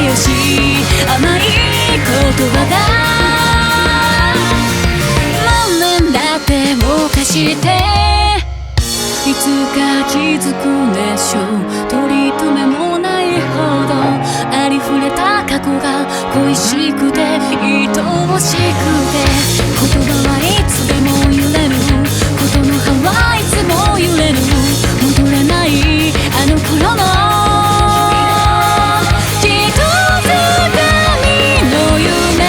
よし甘い言葉だ万年だってを貸していつか気づくでしょう取り留めもないほどありふれた過去が恋しくて愛おしくて言葉はいつでも揺れることの葉はいつも揺れる戻れないあの頃の一つ紙の夢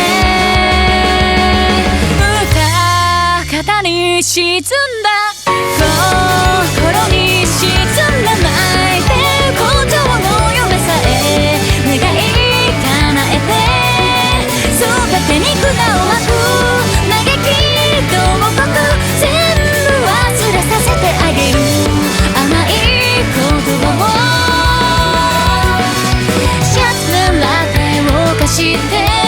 歌に沈んだ心に沈んだ泣いてることの夢さえ願い叶えて全てに札をまく嘆き慟哭全部忘れさせてあげる甘い言葉をシャツのラテを貸して